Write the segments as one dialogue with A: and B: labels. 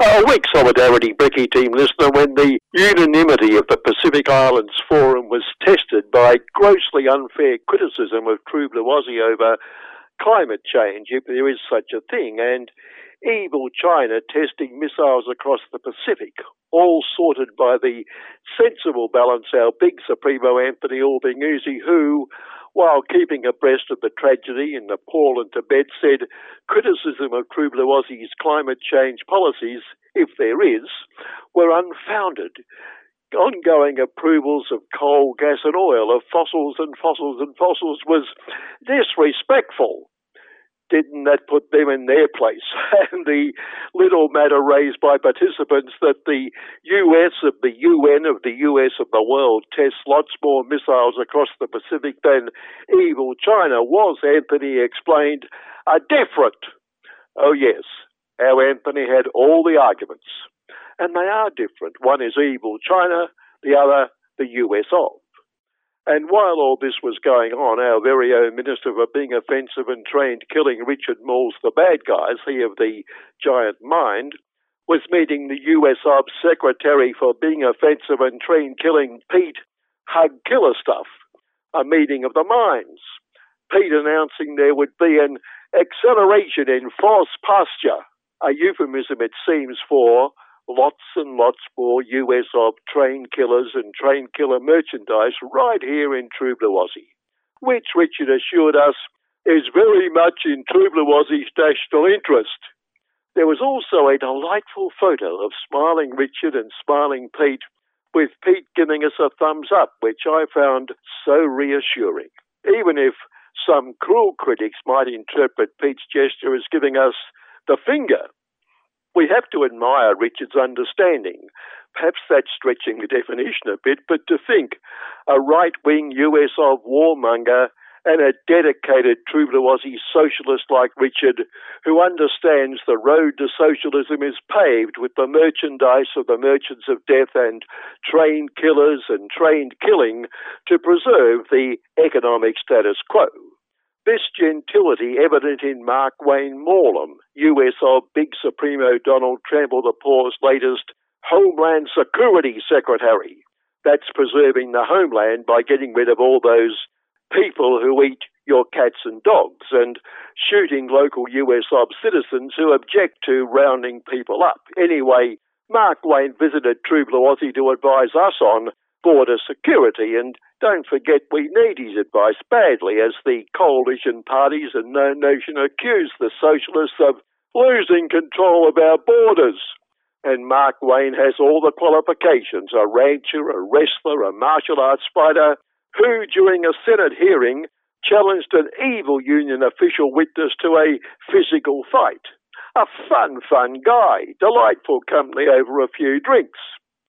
A: A weak solidarity, Bricky team listener, when the unanimity of the Pacific Islands Forum was tested by grossly unfair criticism of True Blue Aussie over climate change, if there is such a thing, and evil China testing missiles across the Pacific, all sorted by the sensible balance, our big Supremo Anthony Albanese, who, while keeping abreast of the tragedy in Nepal and Tibet, said criticism of True Blue Aussie's climate change policies, if there is, were unfounded. Ongoing approvals of coal, gas and oil, of fossils and fossils and fossils was disrespectful. Didn't that put them in their place? And the little matter raised by participants that the US of the UN of the US of the world tests lots more missiles across the Pacific than evil China was, Anthony explained, are different. Oh yes, our Anthony had all the arguments. And they are different. One is evil China, the other the US of. And while all this was going on, our very own Minister for Being Offensive and Trained Killing, Richard Mauls, the bad guys, he of the giant mind, was meeting the US Ops Secretary for Being Offensive and Trained Killing, Pete Hug Killer Stuff, a meeting of the minds. Pete announcing there would be an acceleration in force posture, a euphemism it seems for lots and lots more US of trained killers and trained killer merchandise right here in True Blue Aussie, which Richard assured us is very much in True Blue Aussie's national interest. There was also a delightful photo of smiling Richard and smiling Pete, with Pete giving us a thumbs up, which I found so reassuring. Even if some cruel critics might interpret Pete's gesture as giving us the finger, we have to admire Richard's understanding. Perhaps that's stretching the definition a bit, but to think a right-wing US of warmonger and a dedicated True Blue Aussie socialist like Richard, who understands the road to socialism is paved with the merchandise of the merchants of death and trained killers and trained killing to preserve the economic status quo. This gentility evident in Mark Wayne Morlam, US of Big Supremo Donald Trample the Paw's latest Homeland Security Secretary. That's preserving the homeland by getting rid of all those people who eat your cats and dogs and shooting local US of citizens who object to rounding people up. Anyway, Mark Wayne visited True Blue Aussie to advise us on border security, and don't forget we need his advice badly as the coalition parties and No Nation accuse the socialists of losing control of our borders. And Mark Wayne has all the qualifications, a rancher, a wrestler, a martial arts fighter, who during a Senate hearing challenged an evil union official witness to a physical fight. A fun guy, delightful company over a few drinks.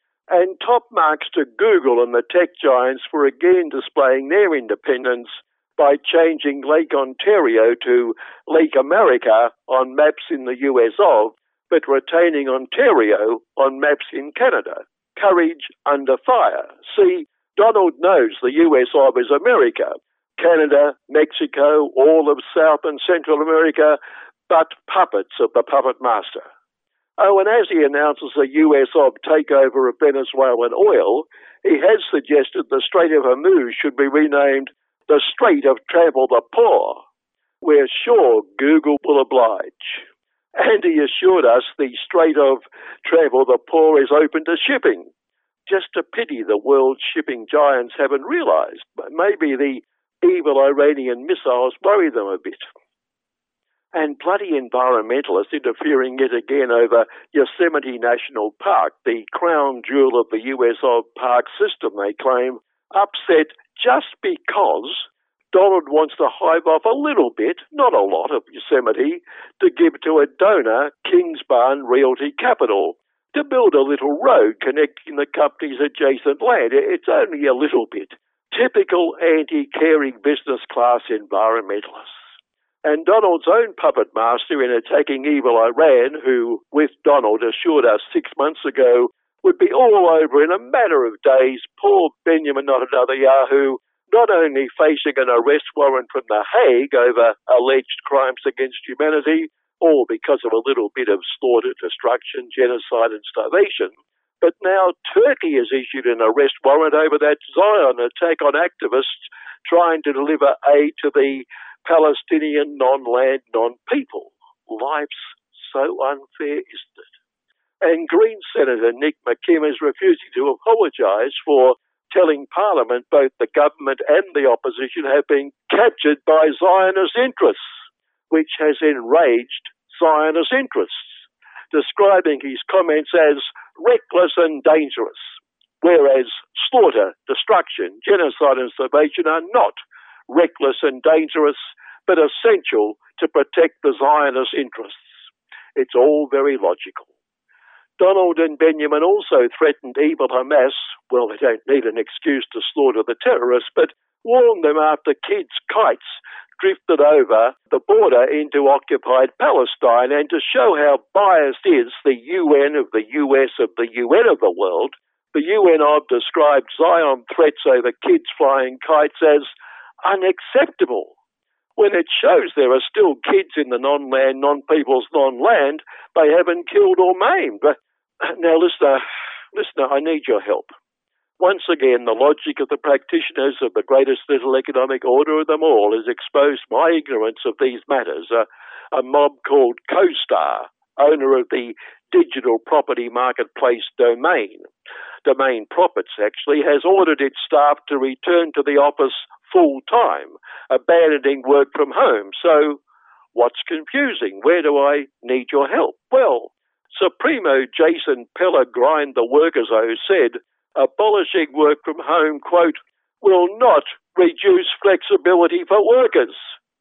A: And top marks to Google and the tech giants for again displaying their independence by changing Lake Ontario to Lake America on maps in the US of, but retaining Ontario on maps in Canada. Courage under fire. See, Donald knows the US of is America, Canada, Mexico, all of South and Central America, but puppets of the puppet master. Oh, and as he announces a US of takeover of Venezuelan oil, he has suggested the Strait of Hormuz should be renamed the Strait of Trample the Paw. We're sure Google will oblige. And he assured us the Strait of Trample the Paw is open to shipping. Just a pity the world's shipping giants haven't realized. Maybe the evil Iranian missiles worry them a bit. And bloody environmentalists interfering yet again over Yosemite National Park, the crown jewel of the US of park system, they claim, upset just because Donald wants to hive off a little bit, not a lot, of Yosemite to give to a donor, Kingsbarn Realty Capital, to build a little road connecting the company's adjacent land. It's only a little bit. Typical anti-caring business class environmentalists. And Donald's own puppet master in attacking evil Iran, who, with Donald, assured us 6 months ago, would be all over in a matter of days, poor Benjamin Netanyahu, not only facing an arrest warrant from The Hague over alleged crimes against humanity, all because of a little bit of slaughter, destruction, genocide and starvation. But now Turkey has issued an arrest warrant over that Zion attack on activists trying to deliver aid to the Palestinian non-land, non-people. Life's so unfair, isn't it? And Green Senator Nick McKim is refusing to apologise for telling Parliament both the government and the opposition have been captured by Zionist interests, which has enraged Zionist interests, describing his comments as reckless and dangerous, whereas slaughter, destruction, genocide and starvation are not reckless and dangerous, but essential to protect the Zionist interests. It's all very logical. Donald and Benjamin also threatened evil Hamas. Well, they don't need an excuse to slaughter the terrorists, but warned them after kids' kites drifted over the border into occupied Palestine. And to show how biased is the UN of the US of the UN of the world, the UN have described Zion threats over kids flying kites as unacceptable, when it shows there are still kids in the non-land, non-people's non-land they haven't killed or maimed. But now, listener, I need your help. Once again, the logic of the practitioners of the greatest little economic order of them all has exposed my ignorance of these matters. A mob called CoStar, owner of the digital property marketplace Domain Profits, actually, has ordered its staff to return to the office full-time, abandoning work from home. So, what's confusing? Where do I need your help? Well, Supremo Jason Pellegrin, the Workers' O, said abolishing work from home, quote, will not reduce flexibility for workers.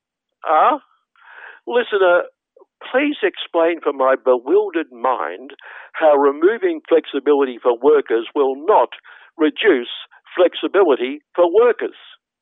A: Listener, please explain for my bewildered mind how removing flexibility for workers will not reduce flexibility for workers.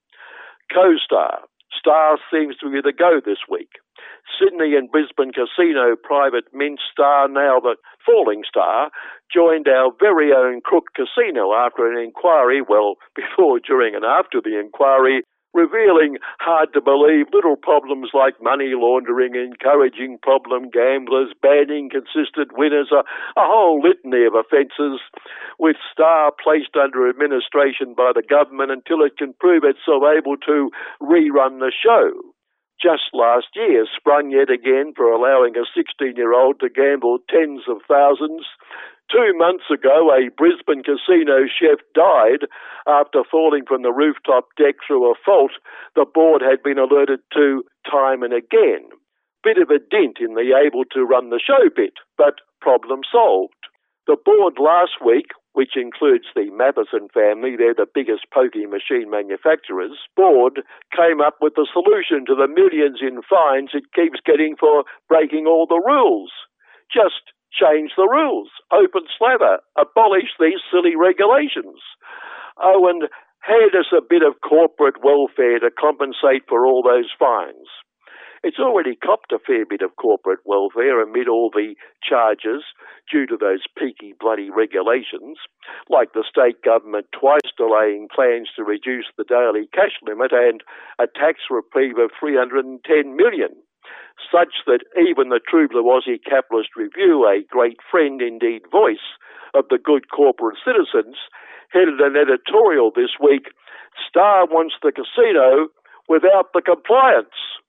A: CoStar. Star seems to be the go this week. Sydney and Brisbane casino private mint Star, now the falling Star, joined our very own Crook Casino after an inquiry, well, before, during and after the inquiry, revealing hard-to-believe little problems like money laundering, encouraging problem gamblers, banning consistent winners, a whole litany of offences, with Star placed under administration by the government until it can prove itself able to rerun the show. Just last year, sprung yet again for allowing a 16-year-old to gamble tens of thousands. 2 months ago, a Brisbane casino chef died after falling from the rooftop deck through a fault the board had been alerted to time and again. Bit of a dint in the able to run the show bit, but problem solved. The board last week, which includes the Matheson family, they're the biggest pokie machine manufacturers, board came up with the solution to the millions in fines it keeps getting for breaking all the rules. Just change the rules, open slather, abolish these silly regulations. Oh, and hand us a bit of corporate welfare to compensate for all those fines. It's already copped a fair bit of corporate welfare amid all the charges due to those peaky bloody regulations, like the state government twice delaying plans to reduce the daily cash limit and a tax reprieve of $310 million. Such that even the True Blue Aussie Capitalist Review, a great friend, indeed voice, of the good corporate citizens, headed an editorial this week, Star wants the casino without the compliance.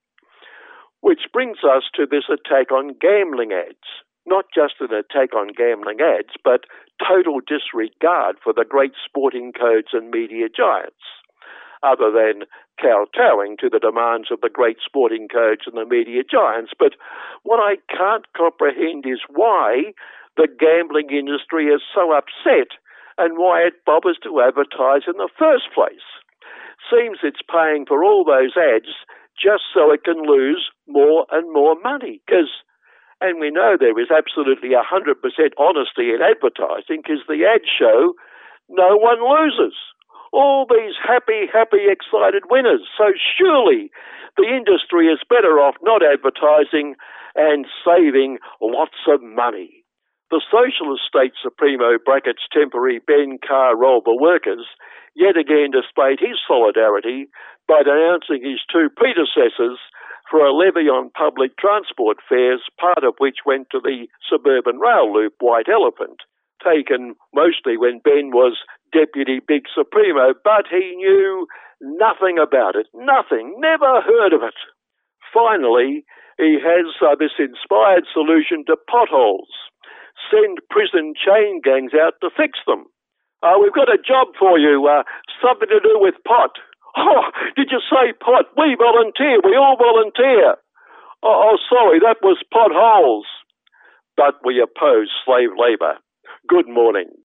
A: Which brings us to this attack on gambling ads. Not just an attack on gambling ads, but total disregard for the great sporting codes and media giants, other than kowtowing to the demands of the great sporting codes and the media giants. But what I can't comprehend is why the gambling industry is so upset and why it bothers to advertise in the first place. Seems it's paying for all those ads just so it can lose more and more money. And we know there is absolutely 100% honesty in advertising, because the ads show no one loses. All these happy, excited winners. So surely the industry is better off not advertising and saving lots of money. The Socialist State Supremo brackets temporary Ben Carr roll the workers yet again displayed his solidarity by denouncing his two predecessors for a levy on public transport fares, part of which went to the suburban rail loop White Elephant, taken mostly when Ben was Deputy Big Supremo, but he knew nothing about it. Nothing. Never heard of it. Finally, he has this inspired solution to potholes. Send prison chain gangs out to fix them. We've got a job for you, something to do with pot. Oh, did you say pot? We volunteer. We all volunteer. Oh, sorry, that was potholes. But we oppose slave labour. Good morning.